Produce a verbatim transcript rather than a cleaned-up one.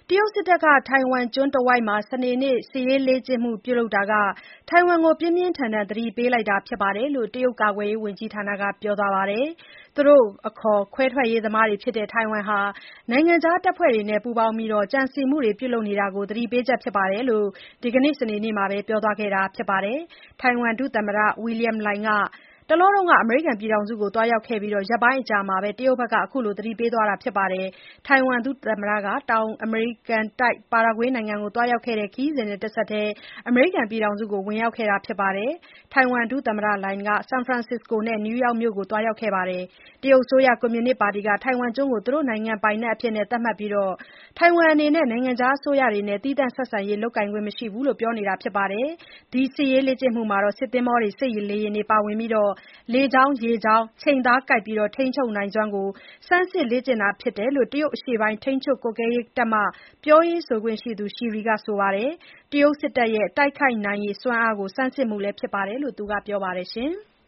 တရုတ်စစ်တပ်က ထိုင်ဝမ်ကျွန်းတဝိုက် စနေနေ့ စစ်ရေးလေ့ကျင့်မှုပြုလုပ်တာဟာ ထိုင်ဝမ်ကို ပြင်းပြင်းထန်ထန် သတိပေးလိုက်တာဖြစ်တယ်လို့ တရုတ်ကာကွယ်ရေးဝန်ကြီးဌာနက ပြောပါတယ်။ သူတို့အခေါ် ခွဲထွက်ရေးသမားတွေဖြစ်တဲ့ ထိုင်ဝမ်ဟာ နိုင်ငံခြားတပ်ဖွဲ့တွေနဲ့ ပူးပေါင်းပြီး ကြံစည်မှုတွေ ပြုလုပ်နေတာကို သတိပေးချက်ဖြစ်တယ်လို့ ဒီနေ့ စနေနေ့မှာပဲ ပြောသွားခဲ့တာပါ။ ထိုင်ဝမ် ဒုသမ္မတ William Lai က တလောက အမေရိကန်ပြည်ထောင်စုကို သွားရောက်ခဲ့ပြီး ရက်ပိုင်းအကြာမှာပဲ တရုတ်ဘက်က အခုလို သတိပေးသွားတာဖြစ်ပါတယ်။ ထိုင်ဝမ် ဒုသမ္မတက တောင်အမေရိကန်တိုက် ပါရာဂွေးနိုင်ငံကို သွားရောက်ခဲ့တဲ့ ခရီးစဉ်နဲ့ တဆက်တည်း အမေရိကန်ပြည်ထောင်စုကို ဝင်ရောက်ခဲ့တာဖြစ်ပါတယ်။ ထိုင်ဝမ် ဒုသမ္မတ Lai က ဆန်ဖရန်စစ္စကိုနဲ့ နယူးယောက်မြို့ကို သွားရောက်ခဲ့ပါတယ်။ တရုတ်အစိုးရ ကွန်မြူနစ်ပါတီက ထိုင်ဝမ်ကျွန်းကို သူတို့နိုင်ငံပိုင်နက်အဖြစ် သတ်မှတ်ပြီး ထိုင်ဝမ်အနေနဲ့ နိုင်ငံခြားအစိုးရတွေနဲ့ သီးသန့်ဆက်ဆံရေး လုပ်ကိုင်ခွင့်မရှိဘူးလို့ ပြောနေတာဖြစ်ပါတယ်။ ဒီစစ်ရေးလေ့ကျင့်မှုမှာ စစ်သင်္ဘောတွေ၊ စစ်လေယာဉ်တွေပါဝင်ပြီး လေကြောင်း၊ ရေကြောင်း ချိန်သားကိုက်ပြီး ထိန်းချုပ်နိုင်စွမ်းကို ဆန်းစစ်လေ့ကျင့်တာဖြစ်တယ်လို့ တရုတ်အရှေ့ပိုင်း ထိန်းချုပ်ကွပ်ကဲရေးတပ်မ ပြောရေးဆိုခွင့်ရှိသူ Shiri က ပြောပါတယ်။ တရုတ်စစ်တပ်ရဲ့ တိုက်ခိုက်နိုင်ရည်စွမ်းအားကို ဆန်းစစ်မှုလည်းဖြစ်တယ်လို့ သူကပြောပါတယ်။